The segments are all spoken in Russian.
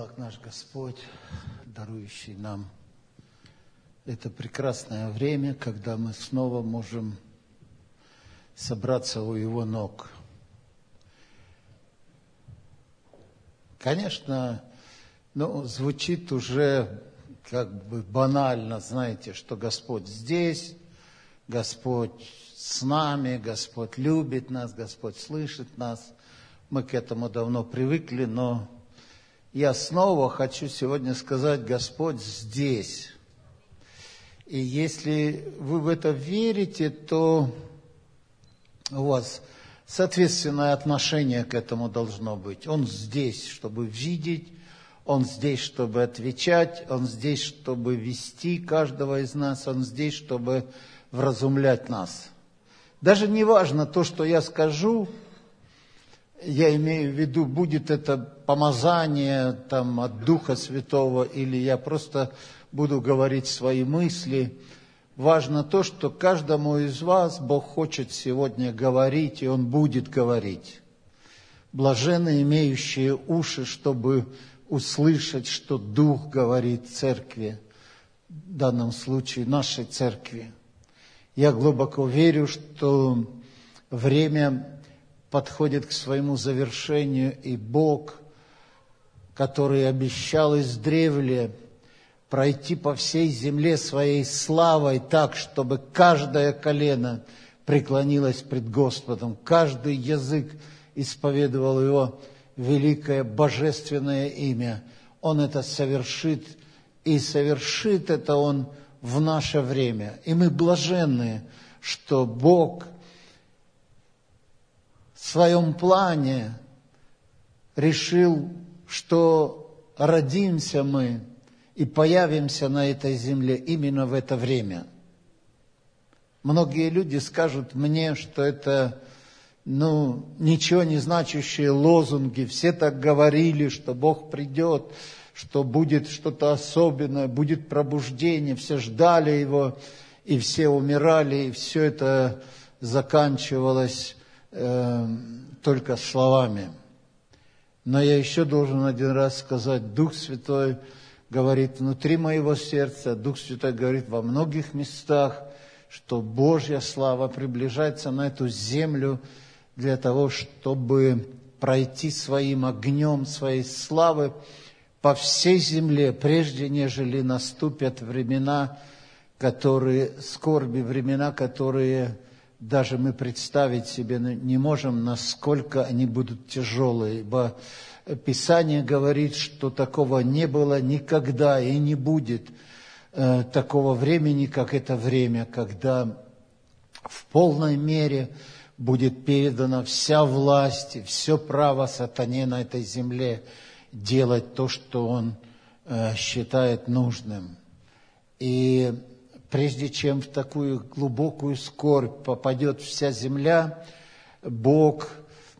благ наш Господь, дарующий нам это прекрасное время, когда мы снова можем собраться у Его ног. Конечно, звучит уже как бы банально, знаете, что Господь здесь, Господь с нами, Господь любит нас, Господь слышит нас. Мы к этому давно привыкли, но я снова хочу сегодня сказать: Господь здесь. И если вы в это верите, то у вас соответственное отношение к этому должно быть. Он здесь, чтобы видеть, Он здесь, чтобы отвечать, Он здесь, чтобы вести каждого из нас, Он здесь, чтобы вразумлять нас. Даже не важно то, что я скажу, я имею в виду, будет это помазание от Духа Святого, или я просто буду говорить свои мысли. Важно то, что каждому из вас Бог хочет сегодня говорить, и Он будет говорить. Блаженны имеющие уши, чтобы услышать, что Дух говорит церкви, в данном случае нашей церкви. Я глубоко верю, что время подходит к своему завершению, и Бог, который обещал издревле пройти по всей земле своей славой так, чтобы каждое колено преклонилось пред Господом, каждый язык исповедовал Его великое божественное имя. Он это совершит, и совершит это Он в наше время. И мы блаженны, что Бог в своем плане решил, что родимся мы и появимся на этой земле именно в это время. Многие люди скажут мне, что это ничего не значащие лозунги. Все так говорили, что Бог придет, что будет что-то особенное, будет пробуждение. Все ждали Его, и все умирали, и все это заканчивалось только словами. Но я еще должен один раз сказать: Дух Святой говорит внутри моего сердца, Дух Святой говорит во многих местах, что Божья слава приближается на эту землю для того, чтобы пройти своим огнем, своей славы по всей земле, прежде нежели наступят времена, скорби, времена, которые даже мы представить себе не можем, насколько они будут тяжелые. Ибо Писание говорит, что такого не было никогда и не будет такого времени, как это время, когда в полной мере будет передана вся власть и все право сатане на этой земле делать то, что он считает нужным. И прежде чем в такую глубокую скорбь попадет вся земля, Бог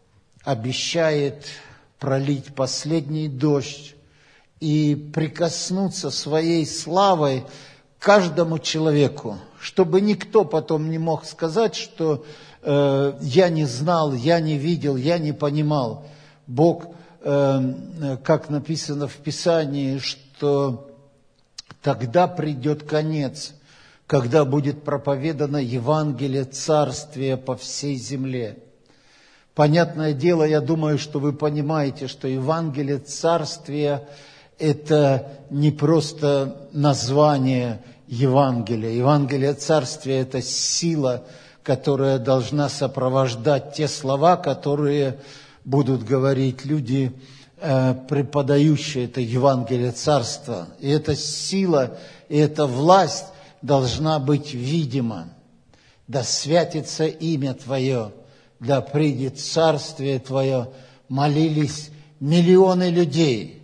обещает пролить последний дождь и прикоснуться своей славой к каждому человеку, чтобы никто потом не мог сказать, что я не знал, я не видел, я не понимал. Бог, как написано в Писании, что тогда придет конец, когда будет проповедано Евангелие Царствия по всей земле. Понятное дело, я думаю, что вы понимаете, что Евангелие Царствия – это не просто название Евангелия. Евангелие Царствия – это сила, которая должна сопровождать те слова, которые будут говорить люди, преподающие это Евангелие Царства. И эта сила, и эта власть должна быть видима. Да святится имя Твое, да придет царствие Твое. Молились миллионы людей.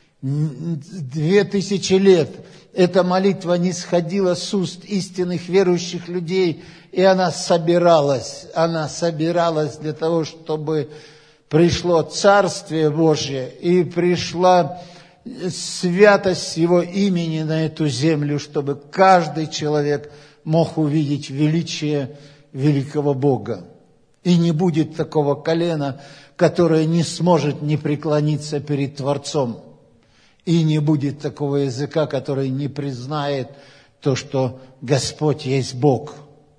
2000 лет эта молитва не сходила с уст истинных верующих людей, и она собиралась для того, чтобы пришло Царствие Божье, и пришла святость Его имени на эту землю, чтобы каждый человек мог увидеть величие великого Бога. И не будет такого колена, которое не сможет не преклониться перед Творцом. И не будет такого языка, который не признает то, что Господь есть Бог.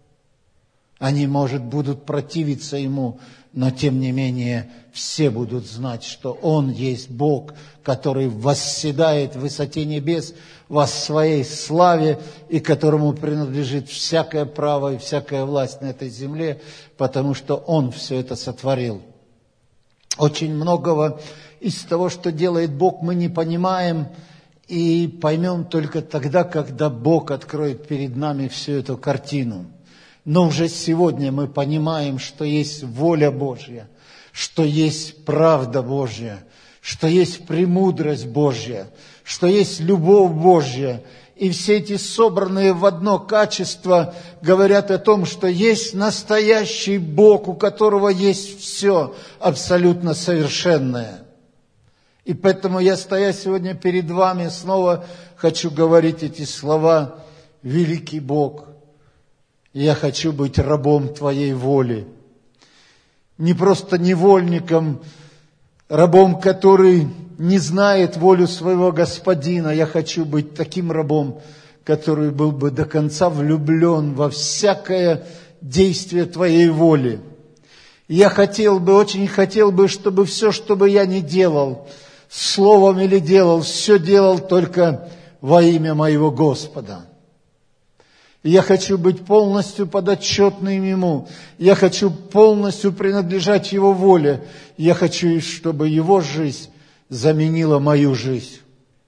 Они, может, будут противиться Ему, но, тем не менее, все будут знать, что Он есть Бог, который восседает в высоте небес во своей славе, и которому принадлежит всякое право и всякая власть на этой земле, потому что Он все это сотворил. Очень многого из того, что делает Бог, мы не понимаем, и поймем только тогда, когда Бог откроет перед нами всю эту картину. Но уже сегодня мы понимаем, что есть воля Божья, что есть правда Божья, что есть премудрость Божья, что есть любовь Божья. И все эти собранные в одно качество говорят о том, что есть настоящий Бог, у которого есть все абсолютно совершенное. И поэтому я, стоя сегодня перед вами, снова хочу говорить эти слова: «Великий Бог, я хочу быть рабом Твоей воли». Не просто невольником, рабом, который не знает волю своего Господина. Я хочу быть таким рабом, который был бы до конца влюблен во всякое действие Твоей воли. Я очень хотел бы, чтобы все, что бы я ни делал, словом или делал, все делал только во имя моего Господа. Я хочу быть полностью подотчетным Ему. Я хочу полностью принадлежать Его воле. Я хочу, чтобы Его жизнь заменила мою жизнь.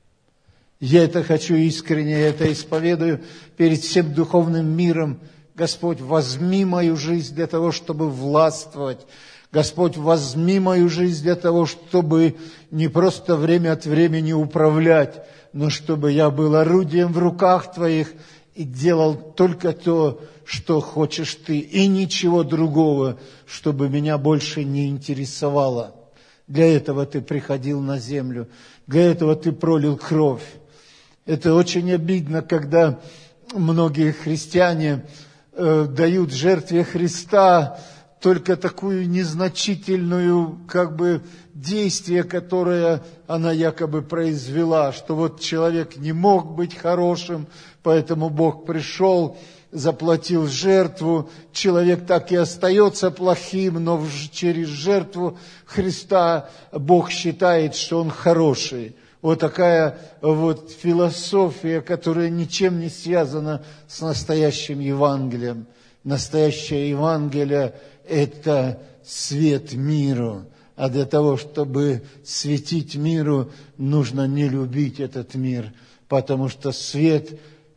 Я это хочу искренне, я это исповедую перед всем духовным миром. Господь, возьми мою жизнь для того, чтобы властвовать. Господь, возьми мою жизнь для того, чтобы не просто время от времени управлять, но чтобы я был орудием в руках Твоих и делал только то, что хочешь Ты, и ничего другого, чтобы меня больше не интересовало. Для этого Ты приходил на землю, для этого Ты пролил кровь. Это очень обидно, когда многие христиане дают жертве Христа только такую незначительную, действие, которое она якобы произвела, что вот человек не мог быть хорошим, поэтому Бог пришел, заплатил жертву, человек так и остается плохим, но через жертву Христа Бог считает, что он хороший. Вот такая вот философия, которая ничем не связана с настоящим Евангелием. Настоящее Евангелие – это свет миру. А для того, чтобы светить миру, нужно не любить этот мир, потому что свет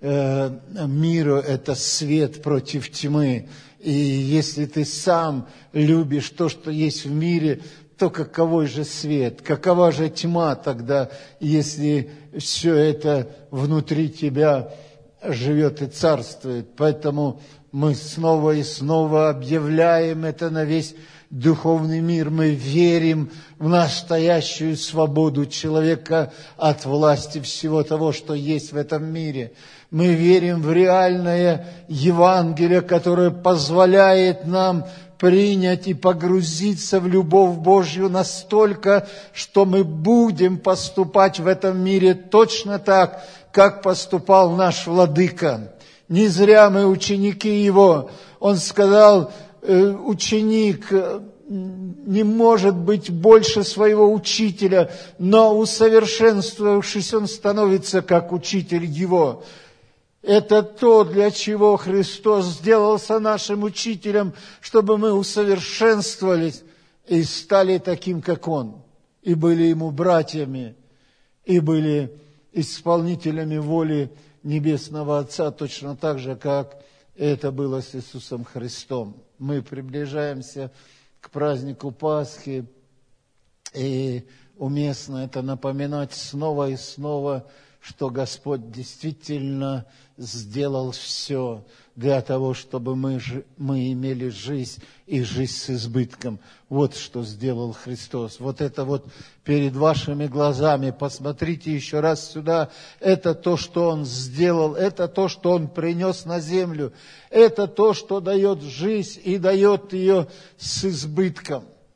миру – это свет против тьмы. И если ты сам любишь то, что есть в мире, то каковой же свет, какова же тьма тогда, если все это внутри тебя живет и царствует? Поэтому мы снова и снова объявляем это на весь духовный мир. Мы верим в настоящую свободу человека от власти всего того, что есть в этом мире. Мы верим в реальное Евангелие, которое позволяет нам принять и погрузиться в любовь Божью настолько, что мы будем поступать в этом мире точно так, как поступал наш Владыка. Не зря мы ученики Его. Он сказал, ученик не может быть больше своего учителя, но усовершенствовавшись, он становится как учитель Его. Это то, для чего Христос сделался нашим учителем, чтобы мы усовершенствовались и стали таким, как Он, и были Ему братьями, и были исполнителями воли Небесного Отца, точно так же, как это было с Иисусом Христом. Мы приближаемся к празднику Пасхи, и уместно это напоминать снова и снова, что Господь действительно сделал все для того, чтобы мы имели жизнь и жизнь с избытком. Вот что сделал Христос. Вот это вот перед вашими глазами. Посмотрите еще раз сюда. Это то, что Он сделал. Это то, что Он принес на землю. Это то, что дает жизнь и дает ее с избытком.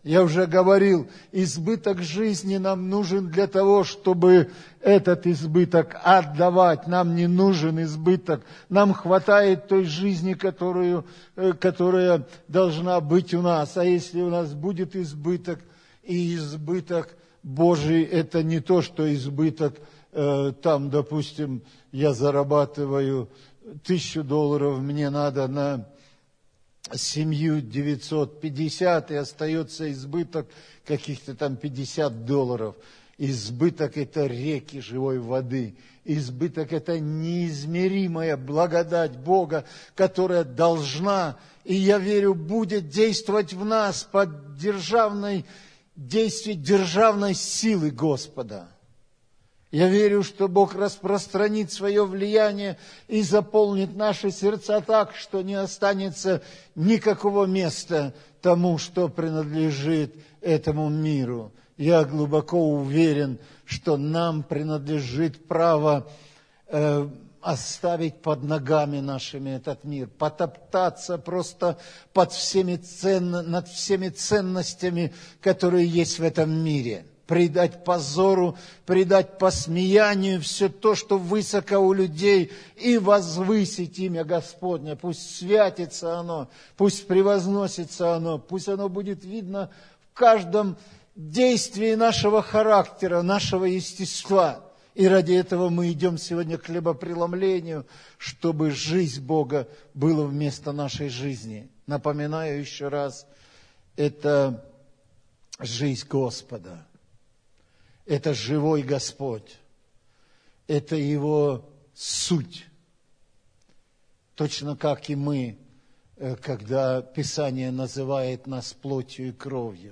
Я уже говорил, избыток жизни нам нужен для того, чтобы этот избыток отдавать. Нам не нужен избыток. Нам хватает той жизни, которая должна быть у нас. А если у нас будет избыток, и избыток Божий, это не то, что избыток, там, допустим, я зарабатываю $1000, мне надо на семью 950, и остается избыток каких-то там $50. Избыток – это реки живой воды. Избыток – это неизмеримая благодать Бога, которая должна, и я верю, будет действовать в нас под действием державной силы Господа. Я верю, что Бог распространит свое влияние и заполнит наши сердца так, что не останется никакого места тому, что принадлежит этому миру. Я глубоко уверен, что нам принадлежит право оставить под ногами нашими этот мир, потоптаться просто над всеми ценностями, которые есть в этом мире. Предать позору, предать посмеянию все то, что высоко у людей, и возвысить имя Господне. Пусть святится оно, пусть превозносится оно, пусть оно будет видно в каждом действии нашего характера, нашего естества. И ради этого мы идем сегодня к хлебопреломлению, чтобы жизнь Бога была вместо нашей жизни. Напоминаю еще раз, это жизнь Господа. Это живой Господь. Это Его суть. Точно как и мы, когда Писание называет нас плотью и кровью.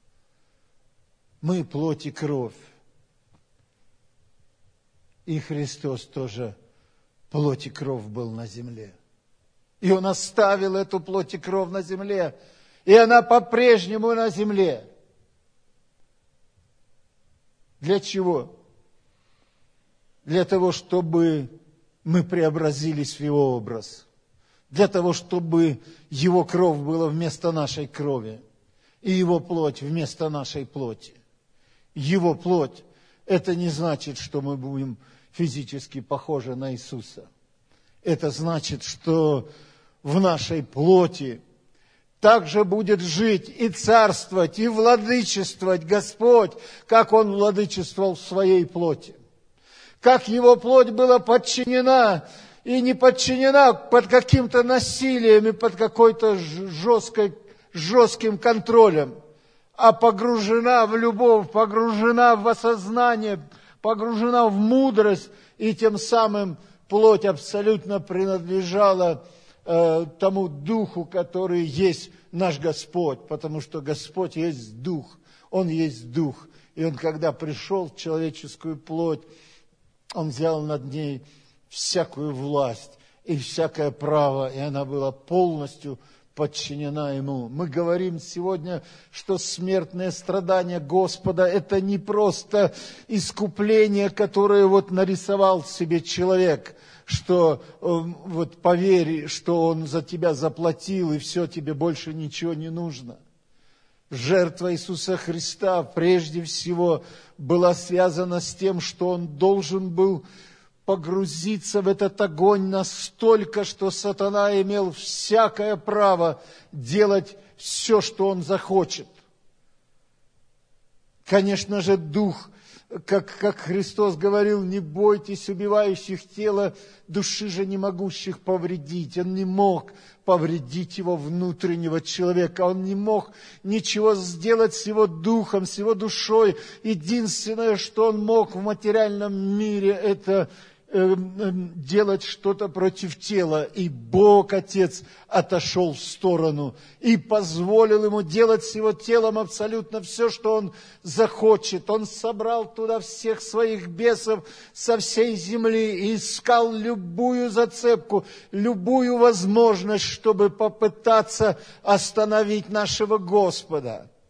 Мы плоть и кровь. И Христос тоже плоть и кровь был на земле. И Он оставил эту плоть и кровь на земле. И она по-прежнему на земле. Для чего? Для того, чтобы мы преобразились в Его образ. Для того, чтобы Его кровь была вместо нашей крови. И Его плоть вместо нашей плоти. Его плоть – это не значит, что мы будем физически похожи на Иисуса. Это значит, что в нашей плоти также будет жить и царствовать, и владычествовать Господь, как Он владычествовал в своей плоти. Как Его плоть была подчинена и не подчинена под каким-то насилием и под какой-то жестким контролем, а погружена в любовь, погружена в осознание, погружена в мудрость, и тем самым плоть абсолютно принадлежала тому Духу, который есть наш Господь, потому что Господь есть Дух, Он есть Дух. И Он, когда пришел в человеческую плоть, Он взял над ней всякую власть и всякое право, и она была полностью подчинена Ему. Мы говорим сегодня, что смертные страдания Господа – это не просто искупление, которое нарисовал себе человек, что поверь, что Он за тебя заплатил, и все, тебе больше ничего не нужно. Жертва Иисуса Христа прежде всего была связана с тем, что Он должен был погрузиться в этот огонь настолько, что сатана имел всякое право делать все, что он захочет. Конечно же, Дух, как Христос говорил, не бойтесь убивающих тело, души же не могущих повредить. Он не мог повредить его внутреннего человека. Он не мог ничего сделать с его духом, с его душой. Единственное, что он мог в материальном мире, это делать что-то против тела. И Бог, Отец, отошел в сторону и позволил ему делать с его телом абсолютно все, что он захочет. Он собрал туда всех своих бесов со всей земли и искал любую зацепку, любую возможность, чтобы попытаться остановить нашего Господа.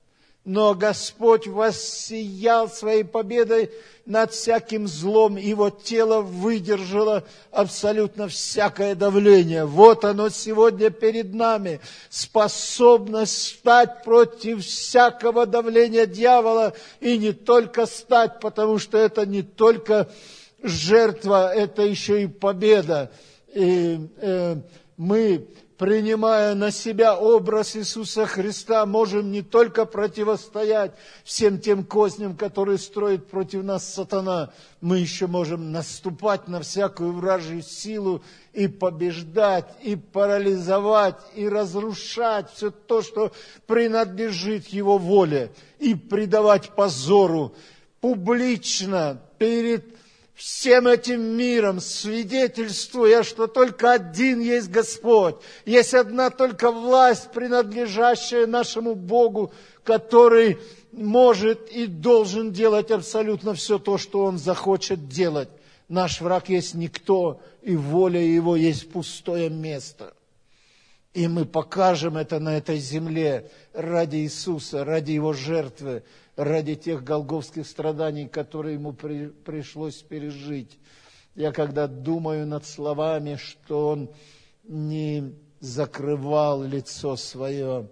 Но Господь воссиял своей победой над всяким злом. Его тело выдержало абсолютно всякое давление. Вот оно сегодня перед нами. Способность стать против всякого давления дьявола. И не только стать, потому что это не только жертва, это еще и победа. И мы, принимая на себя образ Иисуса Христа, можем не только противостоять всем тем козням, которые строит против нас сатана, мы еще можем наступать на всякую вражью силу и побеждать, и парализовать, и разрушать все то, что принадлежит Его воле, и предавать позору публично перед всем этим миром, свидетельствуя, что только один есть Господь, есть одна только власть, принадлежащая нашему Богу, который может и должен делать абсолютно все то, что Он захочет делать. Наш враг есть никто, и воля Его есть пустое место. И мы покажем это на этой земле ради Иисуса, ради Его жертвы, ради тех голгофских страданий, которые Ему пришлось пережить. Я когда думаю над словами, что Он не закрывал лицо свое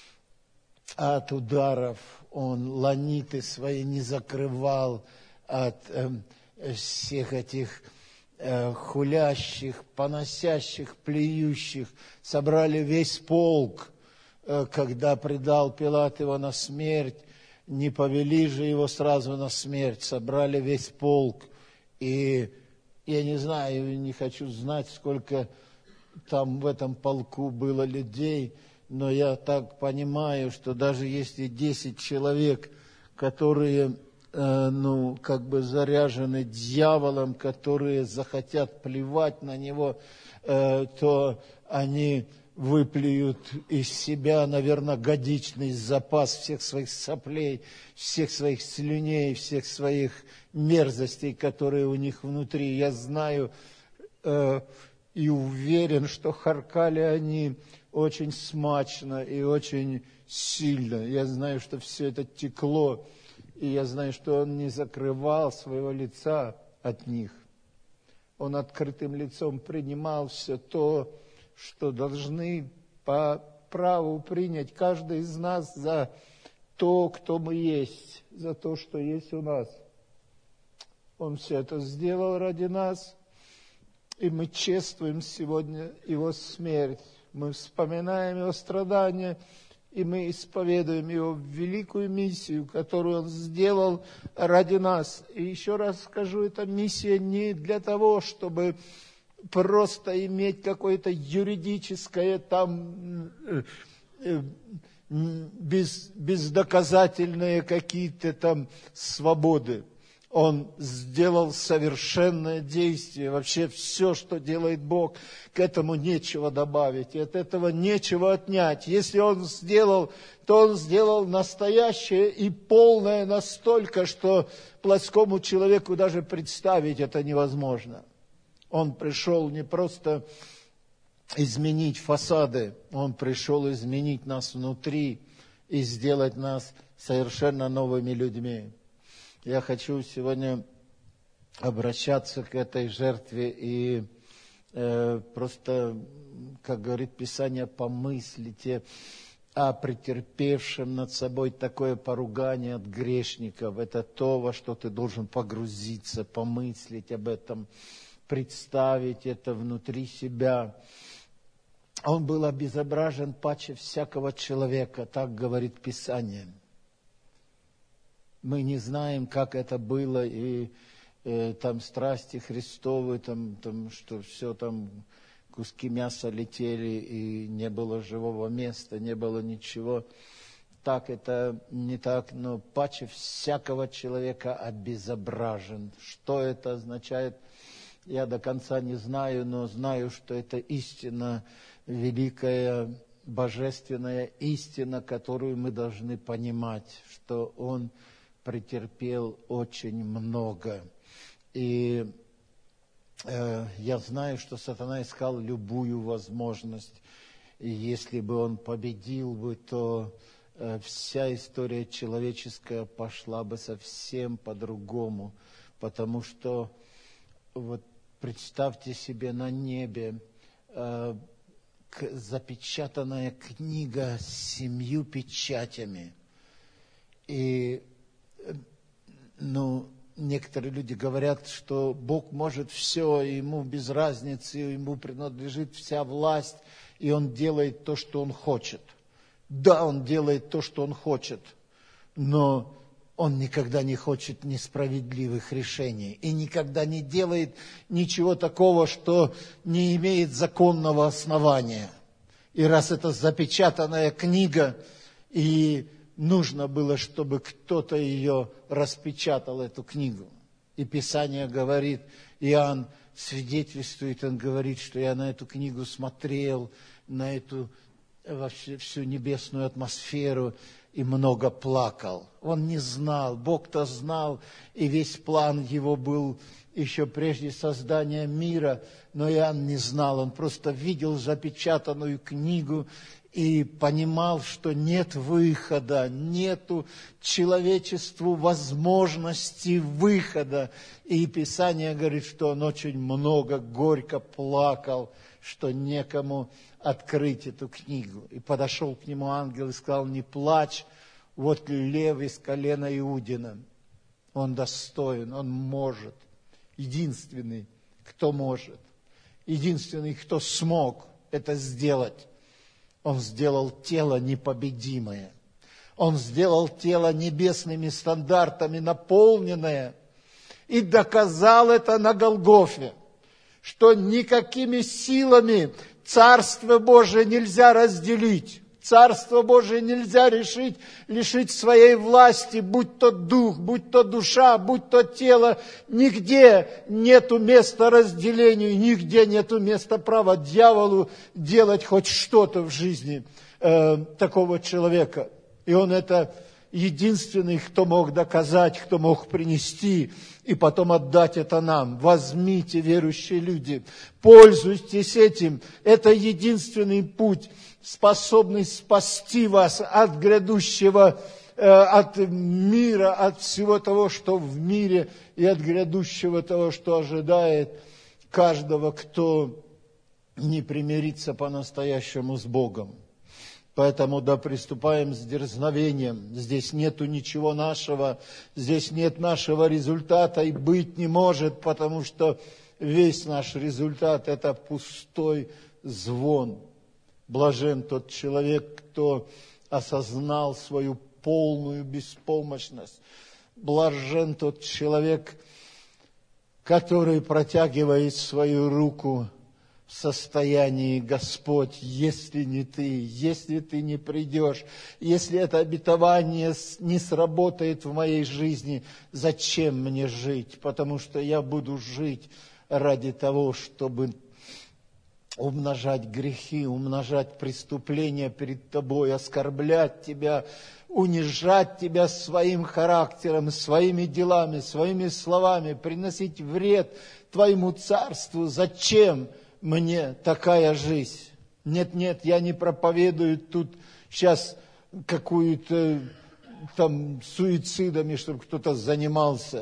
от ударов, Он ланиты свои не закрывал от всех этих хулящих, поносящих, плюющих, собрали весь полк, когда предал Пилат Его на смерть, не повели же Его сразу на смерть, собрали весь полк. И я не знаю, не хочу знать, сколько там в этом полку было людей, но я так понимаю, что даже если 10 человек, которые заряжены дьяволом, которые захотят плевать на него, то они выплюют из себя, наверное, годичный запас всех своих соплей, всех своих слюней, всех своих мерзостей, которые у них внутри. Я знаю и уверен, что харкали они очень смачно и очень сильно. Я знаю, что все это текло, и я знаю, что Он не закрывал своего лица от них. Он открытым лицом принимал все то, что должны по праву принять каждый из нас за то, кто мы есть, за то, что есть у нас. Он все это сделал ради нас, и мы чествуем сегодня Его смерть. Мы вспоминаем Его страдания, и мы исповедуем Его великую миссию, которую Он сделал ради нас. И еще раз скажу, эта миссия не для того, чтобы просто иметь какое-то юридическое там бездоказательные какие-то там свободы. Он сделал совершенное действие. Вообще все, что делает Бог, к этому нечего добавить, и от этого нечего отнять. Если Он сделал, то Он сделал настоящее и полное настолько, что плотскому человеку даже представить это невозможно. Он пришел не просто изменить фасады, Он пришел изменить нас внутри и сделать нас совершенно новыми людьми. Я хочу сегодня обращаться к этой жертве и просто, как говорит Писание, помыслите о претерпевшем над собой такое поругание от грешников. Это то, во что ты должен погрузиться, помыслить об этом, представить это внутри себя. Он был обезображен паче всякого человека, так говорит Писание. Мы не знаем, как это было, и там страсти Христовы, там что все там, куски мяса летели, и не было живого места, не было ничего. Так это не так, но паче всякого человека обезображен. Что это означает, я до конца не знаю, но знаю, что это истина, великая, божественная истина, которую мы должны понимать, что Он претерпел очень много. И я знаю, что сатана искал любую возможность. И если бы он победил бы, то вся история человеческая пошла бы совсем по-другому. Потому что, вот представьте себе на небе запечатанная книга с 7 печатями. И, некоторые люди говорят, что Бог может все, ему без разницы, ему принадлежит вся власть, и он делает то, что он хочет. Да, он делает то, что он хочет, но он никогда не хочет несправедливых решений и никогда не делает ничего такого, что не имеет законного основания. И раз это запечатанная книга, и нужно было, чтобы кто-то ее распечатал, эту книгу. И Писание говорит, Иоанн свидетельствует, он говорит, что я на эту книгу смотрел, на эту вообще всю небесную атмосферу, и много плакал. Он не знал, Бог-то знал, и весь план его был еще прежде создания мира, но Иоанн не знал, он просто видел запечатанную книгу и понимал, что нет выхода, нету человечеству возможности выхода. И Писание говорит, что он очень много, горько плакал, что некому открыть эту книгу. И подошел к нему ангел и сказал, не плачь, вот лев из колена Иудина. Он достоин, он может. Единственный, кто может. Единственный, кто смог это сделать. Он сделал тело непобедимое. Он сделал тело небесными стандартами наполненное. И доказал это на Голгофе, что никакими силами Царство Божие нельзя разделить. Царство Божие нельзя лишить своей власти, будь то дух, будь то душа, будь то тело. Нигде нету места разделению, нигде нету места права дьяволу делать хоть что-то в жизни такого человека. И он это единственный, кто мог доказать, кто мог принести и потом отдать это нам. Возьмите, верующие люди, пользуйтесь этим. Это единственный путь, способный спасти вас от грядущего, от мира, от всего того, что в мире, и от грядущего того, что ожидает каждого, кто не примирится по-настоящему с Богом. Поэтому да приступаем с дерзновением. Здесь нету ничего нашего, здесь нет нашего результата и быть не может, потому что весь наш результат – это пустой звон. Блажен тот человек, кто осознал свою полную беспомощность. Блажен тот человек, который протягивает свою руку в состоянии, Господь, если не Ты, если Ты не придешь, если это обетование не сработает в моей жизни, зачем мне жить? Потому что я буду жить ради того, чтобы умножать грехи, умножать преступления перед Тобой, оскорблять Тебя, унижать Тебя своим характером, своими делами, своими словами, приносить вред Твоему царству. Зачем мне такая жизнь? Нет, я не проповедую тут сейчас какую-то там суицидами, чтобы кто-то занимался.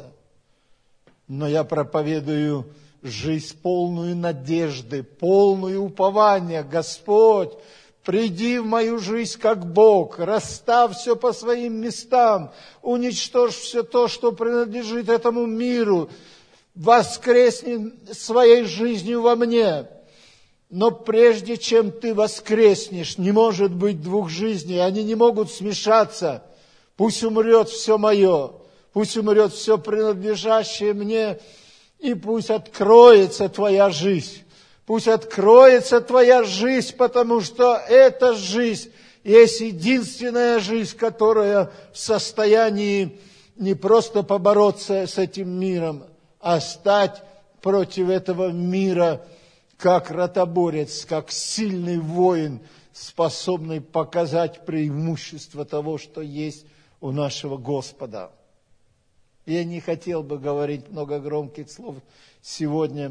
Но я проповедую жизнь полную надежды, полную упования. Господь, приди в мою жизнь как Бог, расставь все по своим местам, уничтожь все то, что принадлежит этому миру, воскресни своей жизнью во мне. Но прежде чем ты воскреснешь, не может быть двух жизней, они не могут смешаться. Пусть умрет все мое, пусть умрет все принадлежащее мне, и пусть откроется твоя жизнь. Пусть откроется твоя жизнь, потому что эта жизнь есть единственная жизнь, которая в состоянии не просто побороться с этим миром, а стать против этого мира как ротоборец, как сильный воин, способный показать преимущество того, что есть у нашего Господа. Я не хотел бы говорить много громких слов сегодня,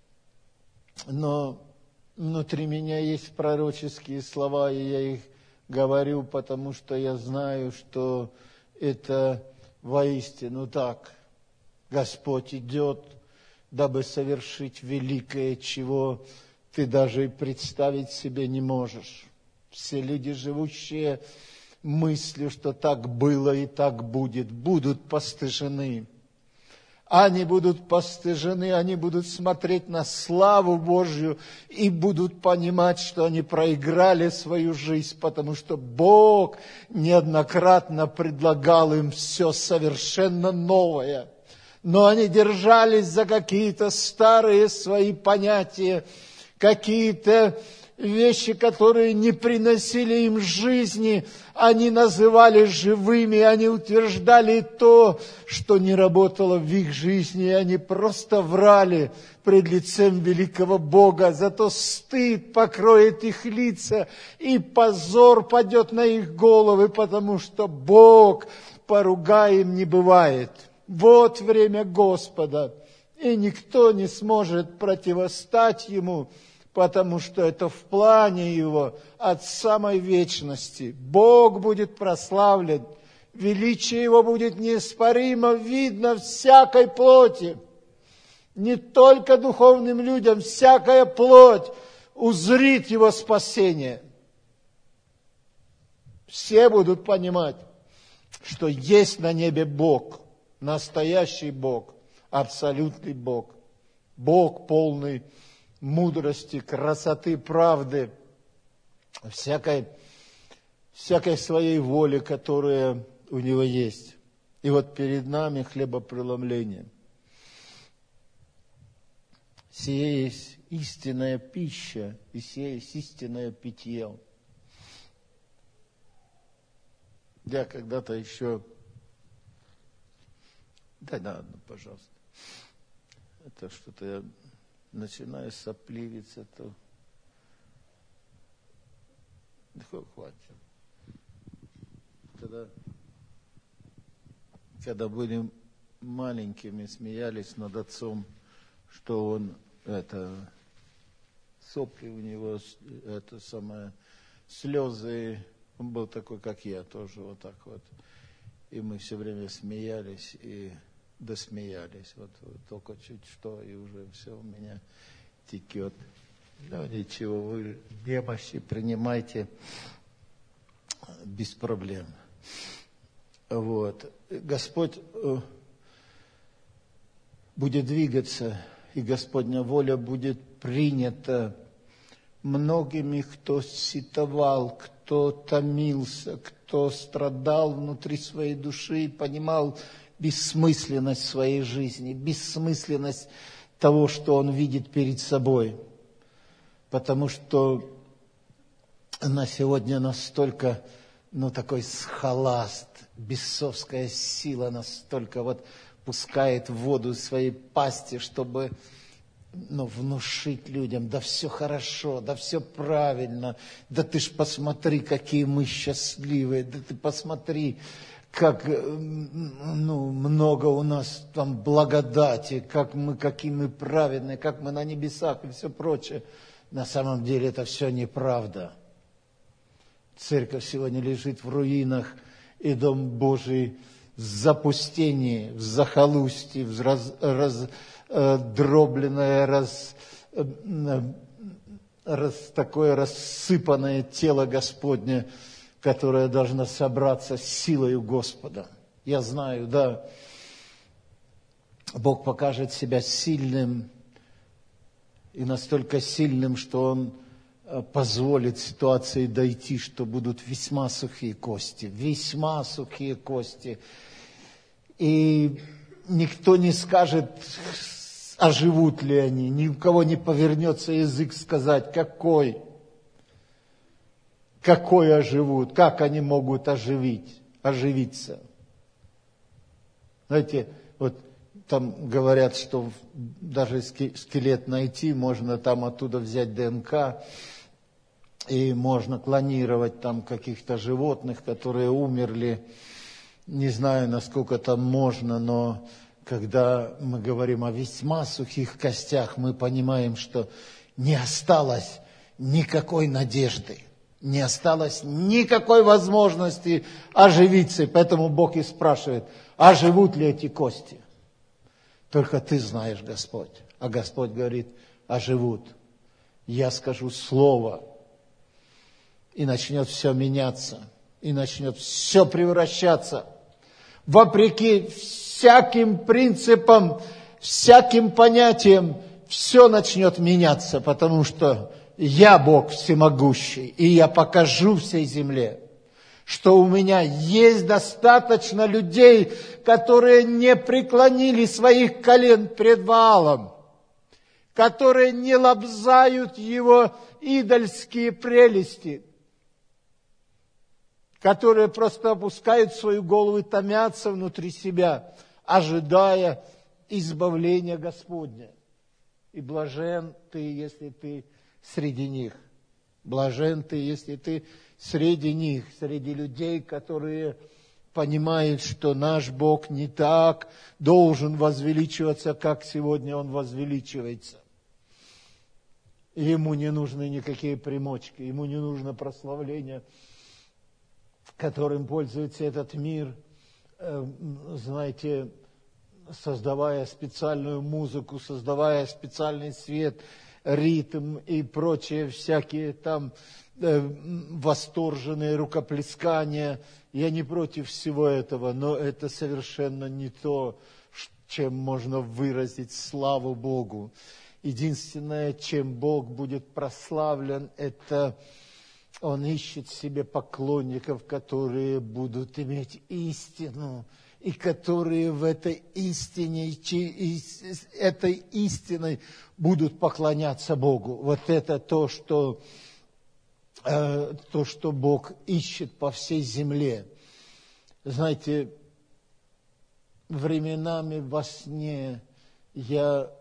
но внутри меня есть пророческие слова, и я их говорю, потому что я знаю, что это воистину так. Господь идет, дабы совершить великое, чего ты даже и представить себе не можешь. Все люди, живущие мыслью, что так было и так будет, будут постыжены. Они будут постыжены, они будут смотреть на славу Божью и будут понимать, что они проиграли свою жизнь, потому что Бог неоднократно предлагал им все совершенно новое. Но они держались за какие-то старые свои понятия, какие-то вещи, которые не приносили им жизни, они называли живыми, они утверждали то, что не работало в их жизни, и они просто врали пред лицем великого Бога. Зато стыд покроет их лица, и позор падет на их головы, потому что Бог поругаем не бывает. Вот время Господа, и никто не сможет противостать Ему, потому что это в плане Его от самой вечности. Бог будет прославлен, величие Его будет неоспоримо видно всякой плоти. Не только духовным людям, всякая плоть узрит Его спасение. Все будут понимать, что есть на небе Бог, настоящий Бог, абсолютный Бог, Бог полный мудрости, красоты, правды, всякой своей воли, которая у Него есть. И вот перед нами хлебопреломление. Сие есть истинная пища, и сие есть истинное питье. Я когда-то еще... Дай на одну, пожалуйста. Это что-то я... начинаю сопливиться, то хватит. Когда были маленькими, смеялись над отцом, что он, сопли у него, слезы, он был такой, как я, тоже вот так вот. И мы все время смеялись и досмеялись. Вот только чуть что, и уже все у меня текет. Ну, ничего, вы немощи принимайте без проблем. Вот. Господь будет двигаться, и Господня воля будет принята многими, кто сетовал, кто томился, кто страдал внутри своей души и понимал бессмысленность своей жизни, бессмысленность того, что он видит перед собой. Потому что на сегодня настолько, такой схоласт, бесовская сила настолько вот пускает воду из своей пасти, чтобы внушить людям, да все хорошо, да все правильно, да ты ж посмотри, какие мы счастливые, да ты посмотри, как много у нас там благодати, какие мы праведные, как мы на небесах и все прочее. На самом деле это все неправда. Церковь сегодня лежит в руинах, и Дом Божий в запустении, в захолустье, в раздробленное, такое рассыпанное тело Господне, которая должна собраться с силою Господа. Я знаю, да, Бог покажет себя сильным, и настолько сильным, что Он позволит ситуации дойти, что будут весьма сухие кости. И никто не скажет, оживут ли они, ни у кого не повернется язык сказать, какой оживут, как они могут оживиться. Знаете, вот там говорят, что даже скелет найти, можно там оттуда взять ДНК, и можно клонировать там каких-то животных, которые умерли. Не знаю, насколько там можно, но когда мы говорим о весьма сухих костях, мы понимаем, что не осталось никакой надежды. Не осталось никакой возможности оживиться. И поэтому Бог и спрашивает, оживут ли эти кости? Только ты знаешь, Господь. А Господь говорит, оживут. Я скажу слово, и начнет все меняться, и начнет все превращаться. Вопреки всяким принципам, всяким понятиям, все начнет меняться, потому что я Бог всемогущий, и я покажу всей земле, что у меня есть достаточно людей, которые не преклонили своих колен пред Ваалом, которые не лобзают его идольские прелести, которые просто опускают свою голову и томятся внутри себя, ожидая избавления Господня. И блажен ты, если ты среди них. Блажен ты, если ты среди них, среди людей, которые понимают, что наш Бог не так должен возвеличиваться, как сегодня Он возвеличивается. Ему не нужны никакие примочки, Ему не нужно прославление, которым пользуется этот мир, знаете, создавая специальную музыку, создавая специальный свет, ритм и прочие всякие там восторженные рукоплескания. Я не против всего этого, но это совершенно не то, чем можно выразить славу Богу. Единственное, чем Бог будет прославлен, это Он ищет себе поклонников, которые будут иметь истину, и которые в этой истине, этой истиной будут поклоняться Богу. Вот это то, что Бог ищет по всей земле. Знаете, временами во сне я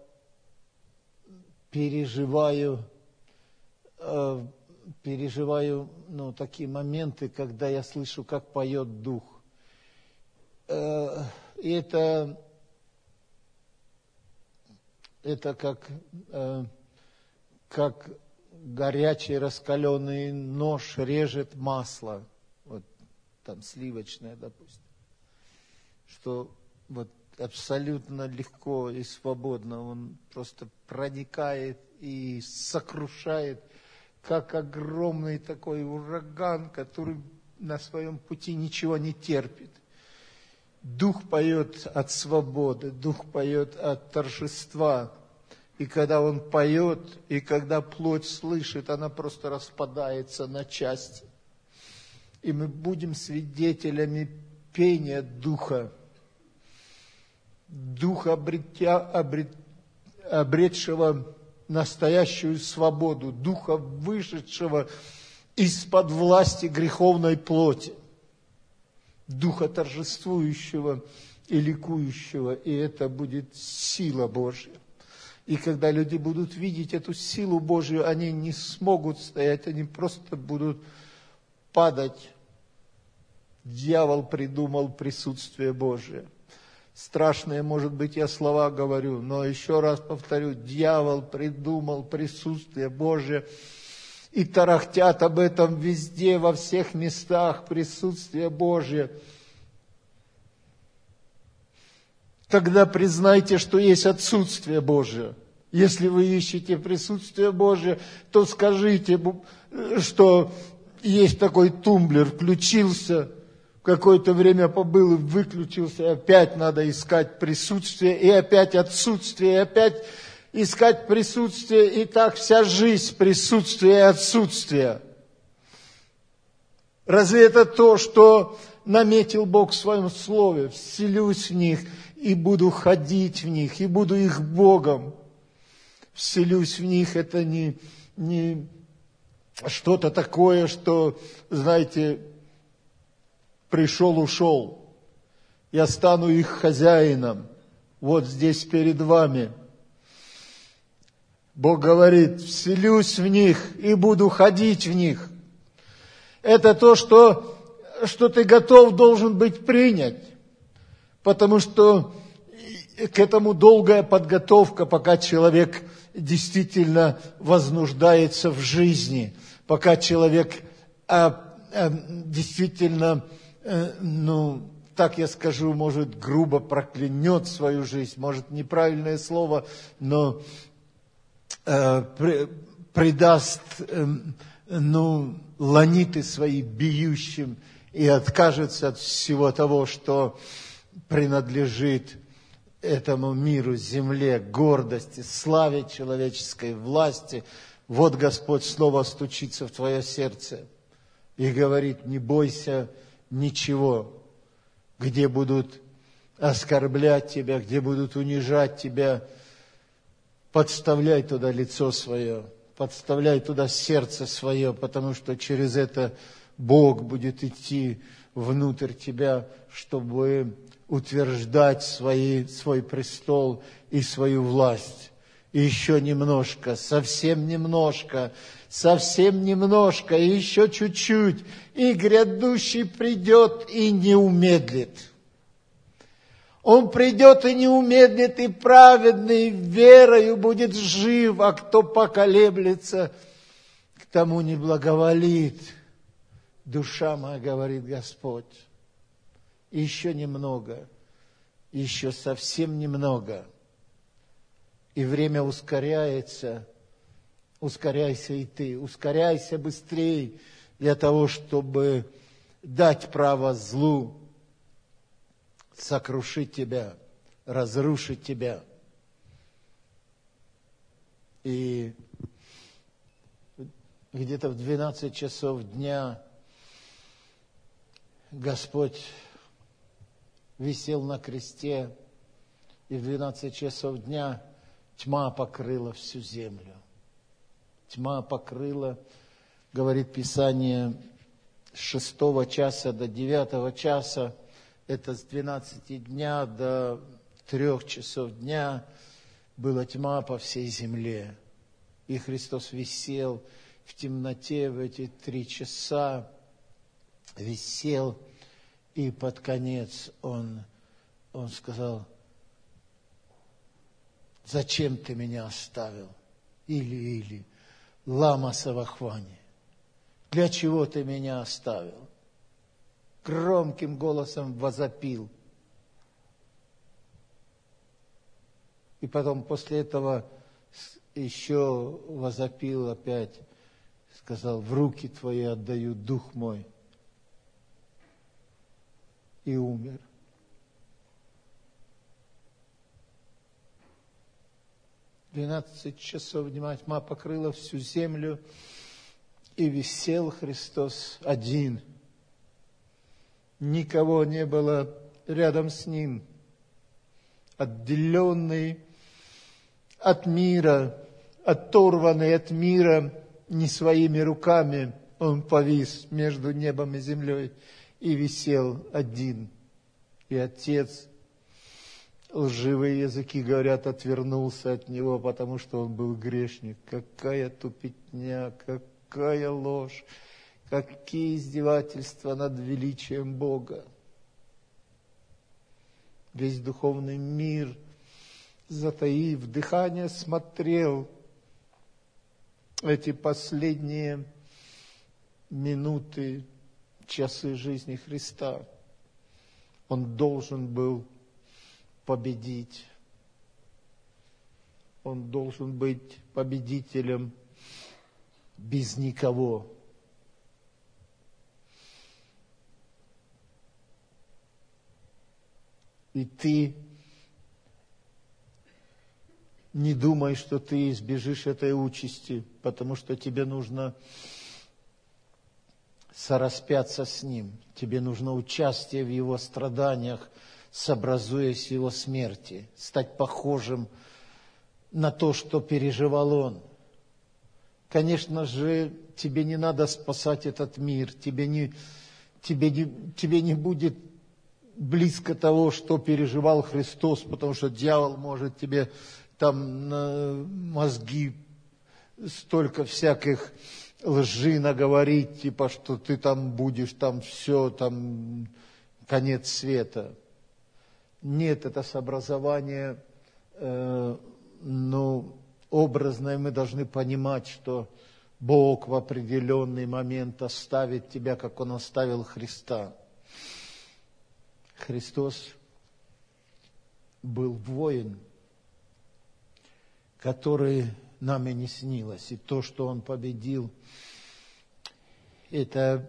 переживаю такие моменты, когда я слышу, как поет Дух. И это как горячий раскаленный нож режет масло, вот там сливочное, допустим, что вот абсолютно легко и свободно он просто проникает и сокрушает, как огромный такой ураган, который на своем пути ничего не терпит. Дух поет от свободы, Дух поет от торжества. И когда он поет, и когда плоть слышит, она просто распадается на части. И мы будем свидетелями пения Духа. Духа, обретшего настоящую свободу, Духа, вышедшего из-под власти греховной плоти, Духа торжествующего и ликующего, и это будет сила Божья. И когда люди будут видеть эту силу Божью, они не смогут стоять, они просто будут падать. Дьявол придумал присутствие Божие. Страшные, может быть, я слова говорю, но еще раз повторю, дьявол придумал присутствие Божие, и тарахтят об этом везде, во всех местах, присутствие Божие. Тогда признайте, что есть отсутствие Божие. Если вы ищете присутствие Божие, то скажите, что есть такой тумблер, включился, какое-то время побыл и выключился, и опять надо искать присутствие, и опять отсутствие, и опять искать присутствие, и так вся жизнь присутствия и отсутствия. Разве это то, что наметил Бог в Своем Слове? Вселюсь в них, и буду ходить в них, и буду их Богом. Вселюсь в них, это не что-то такое, что, знаете, пришел, ушел. Я стану их хозяином. Вот здесь перед вами. Бог говорит, вселюсь в них и буду ходить в них. Это то, что ты готов должен быть принять. Потому что к этому долгая подготовка, пока человек действительно вознуждается в жизни, пока человек действительно, так я скажу, может, грубо проклянет свою жизнь, может, неправильное слово, но предаст, ланиты свои бьющим и откажется от всего того, что принадлежит этому миру, земле, гордости, славе человеческой, власти. Вот Господь снова стучится в твое сердце и говорит: не бойся ничего, где будут оскорблять тебя, где будут унижать тебя, подставляй туда лицо свое, подставляй туда сердце свое, потому что через это Бог будет идти внутрь тебя, чтобы утверждать свой престол и свою власть. И еще немножко, совсем немножко, и еще чуть-чуть, и грядущий придет и не умедлит. Он придет и не умедлит, и праведный верою будет жив, а кто поколеблется, к тому не благоволит. Душа моя, говорит Господь, еще немного, еще совсем немного. И время ускоряется, ускоряйся и ты, ускоряйся быстрее для того, чтобы дать право злу сокрушить тебя, разрушить тебя. И где-то в 12 часов дня Господь висел на кресте, и в 12 часов дня тьма покрыла всю землю. Тьма покрыла, говорит Писание, с 6 часа до 9 часа, это с 12 дня до 3 часов дня, была тьма по всей земле. И Христос висел в темноте в эти 3 часа, висел, и под конец он сказал: зачем ты меня оставил? Или, лама савахвани, для чего ты меня оставил? Громким голосом возопил. И потом после этого еще возопил опять, сказал: в руки твои отдаю дух мой. И умер. В 12 часов дня тьма покрыла всю землю, и висел Христос один. Никого не было рядом с Ним. Отделенный от мира, оторванный от мира не своими руками, Он повис между небом и землей и висел один. И Отец, лживые языки говорят, отвернулся от Него, потому что Он был грешник. Какая тупятня, какая ложь, какие издевательства над величием Бога. Весь духовный мир, затаив дыхание, смотрел эти последние минуты, часы жизни Христа. Он должен был победить. Он должен быть победителем без никого. И ты не думай, что ты избежишь этой участи, потому что тебе нужно сораспяться с Ним. Тебе нужно участие в Его страданиях, сообразуясь в Его смерти, стать похожим на то, что переживал Он. Конечно же, тебе не надо спасать этот мир, тебе не будет близко того, что переживал Христос, потому что дьявол может тебе там на мозги столько всяких лжи наговорить, типа, что ты там будешь, там все, там конец света. Нет, это сообразование, образное. Мы должны понимать, что Бог в определенный момент оставит тебя, как Он оставил Христа. Христос был воин, который нам и не снилось. И то, что Он победил, это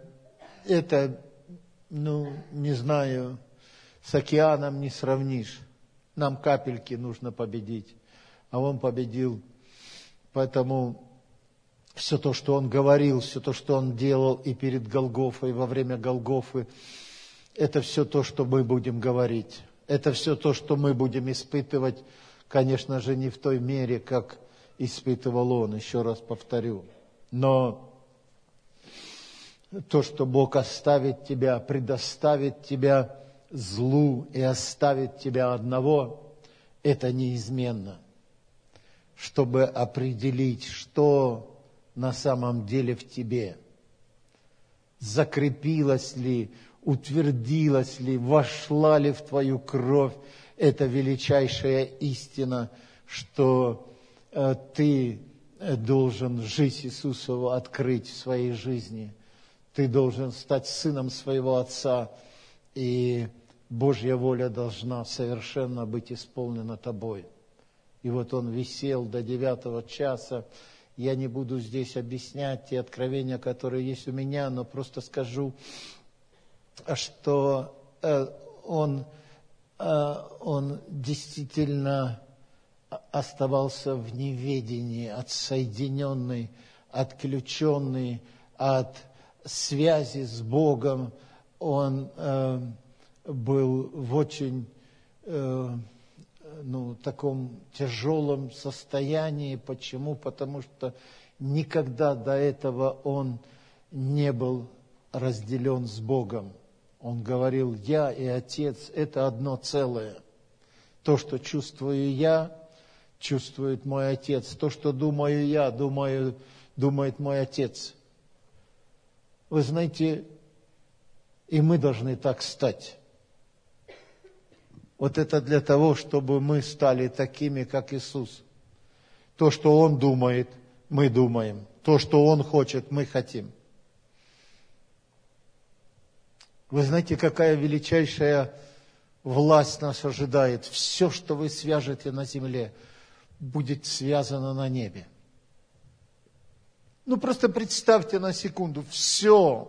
не знаю, с океаном не сравнишь. Нам капельки нужно победить, а Он победил. Поэтому все то, что Он говорил, все то, что Он делал и перед Голгофой, и во время Голгофы, это все то, что мы будем говорить. Это все то, что мы будем испытывать, конечно же, не в той мере, как испытывал Он, еще раз повторю. Но то, что Бог оставит тебя, предоставит тебя злу и оставит тебя одного, это неизменно. Чтобы определить, что на самом деле в тебе, закрепилось ли, утвердилась ли, вошла ли в твою кровь эта величайшая истина, что ты должен жизнь Иисусову открыть в своей жизни. Ты должен стать сыном своего Отца, и Божья воля должна совершенно быть исполнена тобой. И вот он висел до 9 часа. Я не буду здесь объяснять те откровения, которые есть у меня, но просто скажу, что он действительно оставался в неведении, отсоединенный, отключенный от связи с Богом. Он был в очень таком тяжелом состоянии. Почему? Потому что никогда до этого он не был разделен с Богом. Он говорил: я и Отец – это одно целое. То, что чувствую я, чувствует мой Отец. То, что думаю я, думает мой Отец. Вы знаете, и мы должны так стать. Вот это для того, чтобы мы стали такими, как Иисус. То, что Он думает, мы думаем. То, что Он хочет, мы хотим. Вы знаете, какая величайшая власть нас ожидает. Все, что вы свяжете на земле, будет связано на небе. Просто представьте на секунду, все.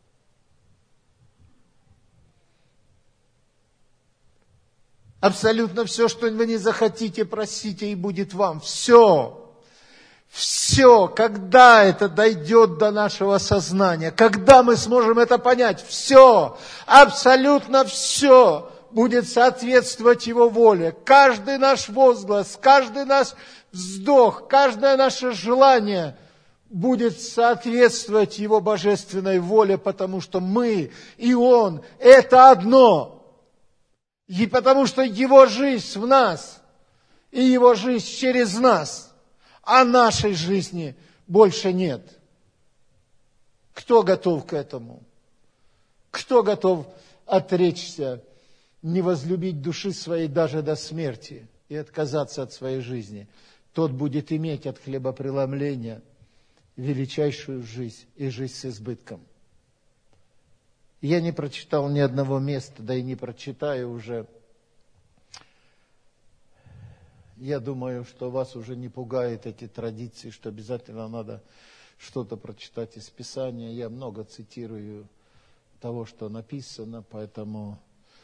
Абсолютно все, что вы не захотите, просите, и будет вам. Все. Все, когда это дойдет до нашего сознания, когда мы сможем это понять, все, абсолютно все будет соответствовать Его воле. Каждый наш возглас, каждый наш вздох, каждое наше желание будет соответствовать Его божественной воле, потому что мы и Он – это одно. И потому что Его жизнь в нас, и Его жизнь через нас. А нашей жизни больше нет. Кто готов к этому? Кто готов отречься, не возлюбить души своей даже до смерти и отказаться от своей жизни? Тот будет иметь от хлебопреломления величайшую жизнь и жизнь с избытком. Я не прочитал ни одного места, да и не прочитаю уже. Я думаю, что вас уже не пугают эти традиции, что обязательно надо что-то прочитать из Писания. Я много цитирую того, что написано, поэтому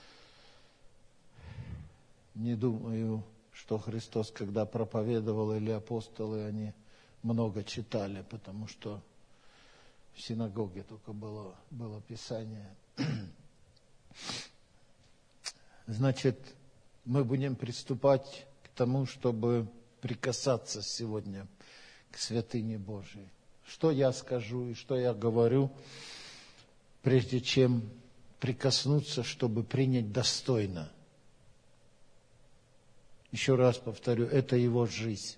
не думаю, что Христос, когда проповедовал, или апостолы, они много читали, потому что в синагоге только было Писание. Значит, мы будем приступать к тому, чтобы прикасаться сегодня к святыне Божией. Что я скажу и что я говорю, прежде чем прикоснуться, чтобы принять достойно. Еще раз повторю, это Его жизнь.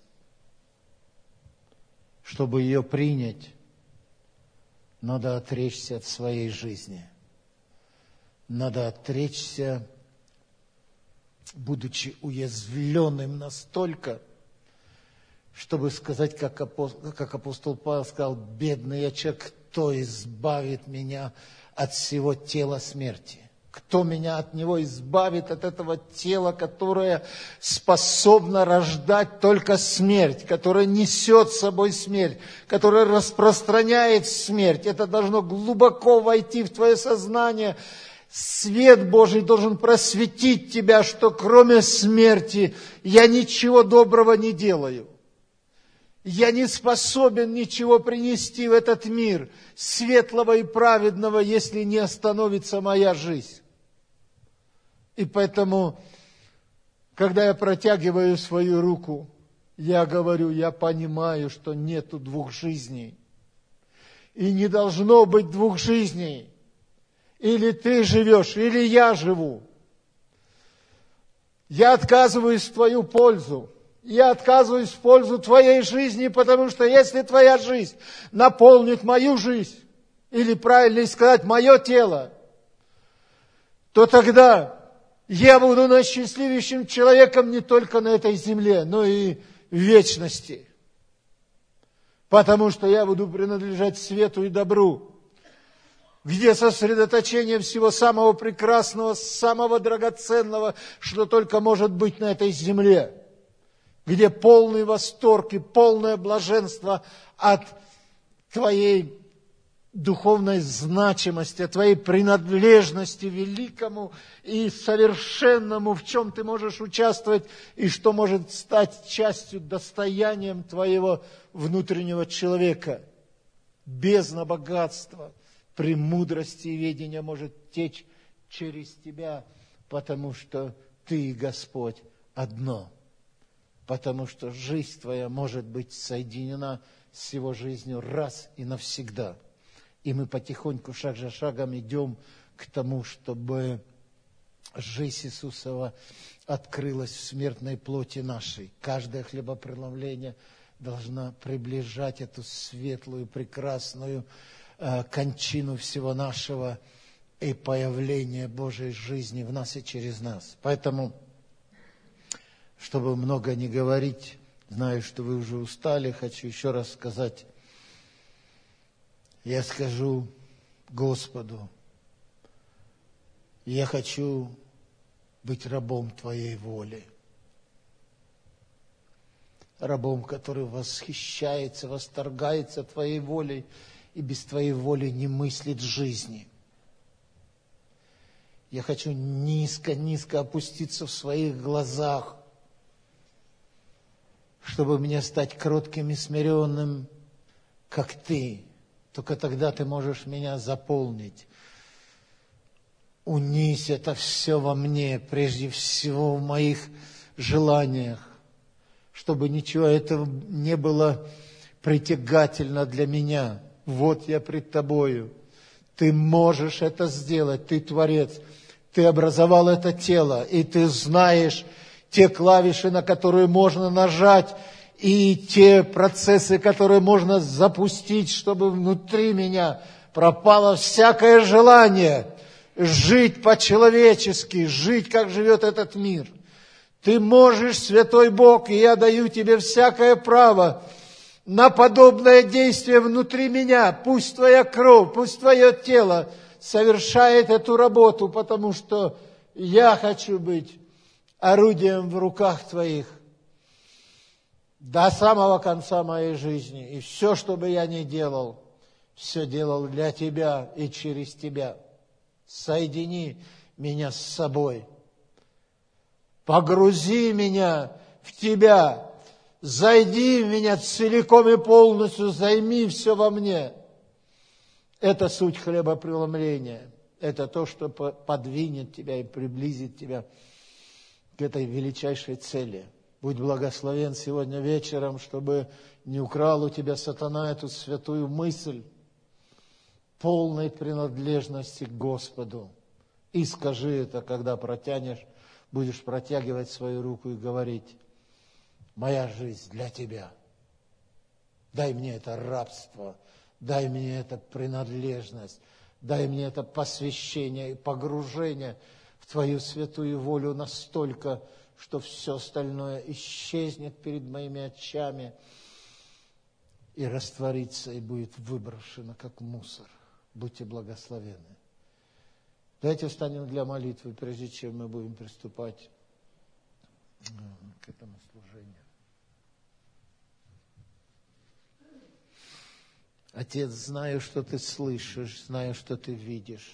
Чтобы ее принять, надо отречься от своей жизни. Надо отречься, будучи уязвленным настолько, чтобы сказать, как апостол Павел сказал: бедный я человек, кто избавит меня от всего тела смерти? Кто меня от него избавит, от этого тела, которое способно рождать только смерть, которое несет с собой смерть, которое распространяет смерть? Это должно глубоко войти в твое сознание. Свет Божий должен просветить тебя, что кроме смерти я ничего доброго не делаю. Я не способен ничего принести в этот мир, светлого и праведного, если не остановится моя жизнь. И поэтому, когда я протягиваю свою руку, я говорю: я понимаю, что нету двух жизней. И не должно быть двух жизней. Или ты живешь, или я живу. Я отказываюсь в твою пользу. Я отказываюсь в пользу твоей жизни, потому что если твоя жизнь наполнит мою жизнь, или правильнее сказать, мое тело, то тогда я буду наисчастливейшим человеком не только на этой земле, но и в вечности. Потому что я буду принадлежать свету и добру, где сосредоточение всего самого прекрасного, самого драгоценного, что только может быть на этой земле, где полный восторг и полное блаженство от твоей духовной значимости, от твоей принадлежности великому и совершенному, в чем ты можешь участвовать и что может стать частью, достоянием твоего внутреннего человека. Бездна богатства, премудрости и ведения может течь через тебя, потому что ты, Господь, одно. Потому что жизнь твоя может быть соединена с его жизнью раз и навсегда. И мы потихоньку, шаг за шагом идем к тому, чтобы жизнь Иисусова открылась в смертной плоти нашей. Каждое хлебопреломление должна приближать эту светлую, прекрасную кончину всего нашего и появление Божьей жизни в нас и через нас. Поэтому, чтобы много не говорить, знаю, что вы уже устали, хочу еще раз сказать. Я скажу Господу: я хочу быть рабом Твоей воли. Рабом, который восхищается, восторгается Твоей волей и без Твоей воли не мыслит жизни. Я хочу низко-низко опуститься в своих глазах, чтобы мне стать кротким и смиренным, как Ты. Только тогда Ты можешь меня заполнить. Унись это все во мне, прежде всего в моих желаниях, чтобы ничего этого не было притягательно для меня. Вот я пред Тобою. Ты можешь это сделать, Ты Творец. Ты образовал это тело, и Ты знаешь те клавиши, на которые можно нажать, и те процессы, которые можно запустить, чтобы внутри меня пропало всякое желание жить по-человечески, жить, как живет этот мир. Ты можешь, святой Бог, и я даю Тебе всякое право на подобное действие внутри меня. Пусть Твоя кровь, пусть Твое тело совершает эту работу, потому что я хочу быть орудием в руках Твоих до самого конца моей жизни. И все, что бы я ни делал, все делал для Тебя и через Тебя. Соедини меня с собой. Погрузи меня в Тебя. Зайди в меня целиком и полностью, займи все во мне. Это суть хлебопреломления. Это то, что подвинет тебя и приблизит тебя к этой величайшей цели. Будь благословен сегодня вечером, чтобы не украл у тебя сатана эту святую мысль полной принадлежности к Господу. И скажи это, когда будешь протягивать свою руку и говорить: моя жизнь для Тебя. Дай мне это рабство, дай мне это принадлежность, дай мне это посвящение и погружение в Твою святую волю настолько, что все остальное исчезнет перед моими очами и растворится, и будет выброшено, как мусор. Будьте благословенны. Давайте встанем для молитвы, прежде чем мы будем приступать к этому служению. Отец, знаю, что Ты слышишь, знаю, что Ты видишь.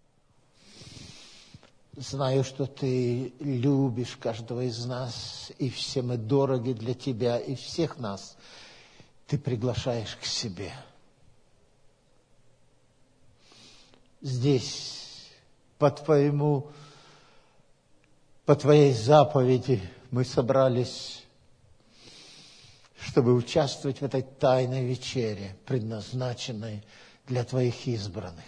Знаю, что Ты любишь каждого из нас, и все мы дороги для Тебя, и всех нас Ты приглашаешь к себе. Здесь, по Твоей заповеди, мы собрались, чтобы участвовать в этой тайной вечере, предназначенной для Твоих избранных.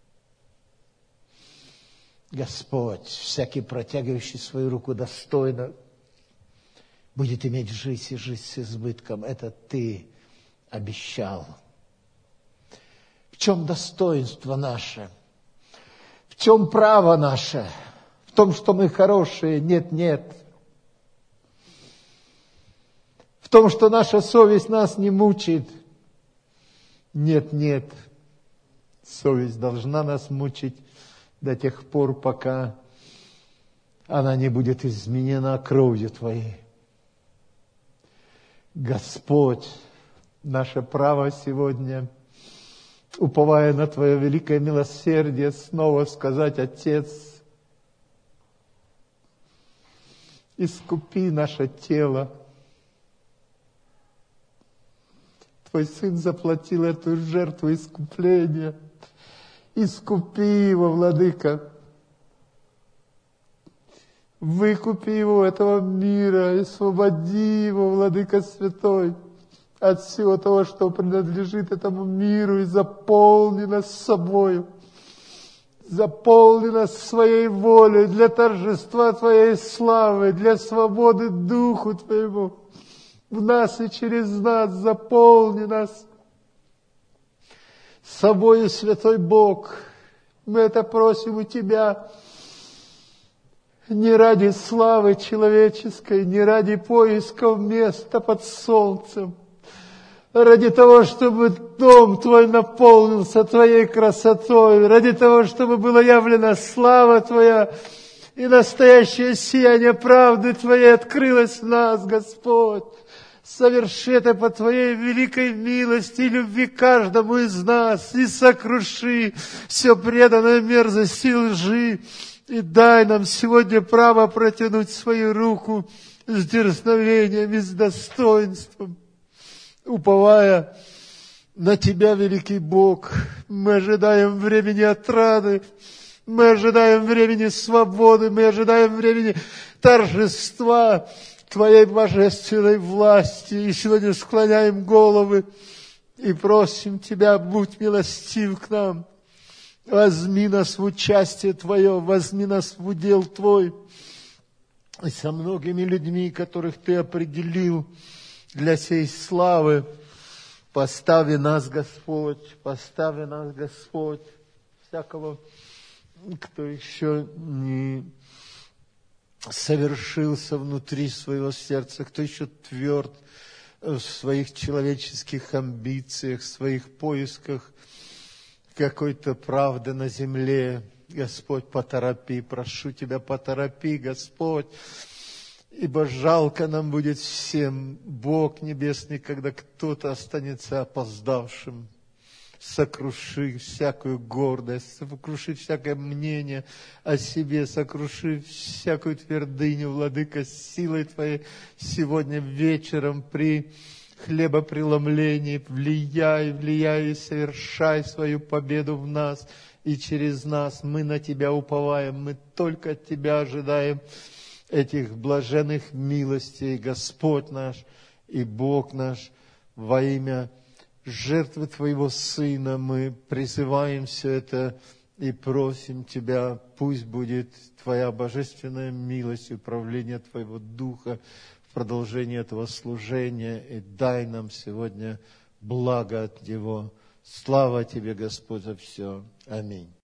Господь, всякий протягивающий свою руку достойно, будет иметь жизнь и жизнь с избытком. Это Ты обещал. В чем достоинство наше? В чем право наше? В том, что мы хорошие? Нет, нет. В том, что наша совесть нас не мучает? Нет, нет. Совесть должна нас мучить до тех пор, пока она не будет изменена кровью Твоей. Господь, наше право сегодня, уповая на Твое великое милосердие, снова сказать: Отец, искупи наше тело. Твой Сын заплатил эту жертву искупления. Искупи его, Владыка. Выкупи его этого мира, освободи его, Владыка Святой, от всего того, что принадлежит этому миру, и заполни нас собою. Заполни нас своей волей для торжества Твоей славы, для свободы Духу Твоему. В нас и через нас заполни нас собою, Святой Бог. Мы это просим у Тебя не ради славы человеческой, не ради поисков места под солнцем, а ради того, чтобы дом Твой наполнился Твоей красотой, ради того, чтобы была явлена слава Твоя и настоящее сияние правды Твоей открылось в нас, Господь. Соверши это по Твоей великой милости и любви каждому из нас, и сокруши все преданное мерзости и лжи, и дай нам сегодня право протянуть свою руку с дерзновением и с достоинством, уповая на Тебя, великий Бог. Мы ожидаем времени отрады, мы ожидаем времени свободы, мы ожидаем времени торжества Твоей божественной власти. И сегодня склоняем головы и просим Тебя: будь милостив к нам. Возьми нас в участие Твое, возьми нас в удел Твой. И со многими людьми, которых Ты определил для сей славы, постави нас, Господь, всякого, кто еще не совершился внутри своего сердца, кто еще тверд в своих человеческих амбициях, в своих поисках какой-то правды на земле. Господь, поторопи, прошу Тебя, поторопи, Господь, ибо жалко нам будет всем, Бог Небесный, когда кто-то останется опоздавшим. Сокруши всякую гордость, сокруши всякое мнение о себе, сокруши всякую твердыню, Владыка, силой Твоей сегодня вечером при хлебопреломлении. Влияй и совершай свою победу в нас и через нас. Мы на Тебя уповаем, мы только от Тебя ожидаем этих блаженных милостей, Господь наш и Бог наш, во имя жертвы Твоего Сына мы призываем все это и просим Тебя: пусть будет Твоя божественная милость и управление Твоего Духа в продолжении этого служения, и дай нам сегодня благо от Него. Слава Тебе, Господь, за все. Аминь.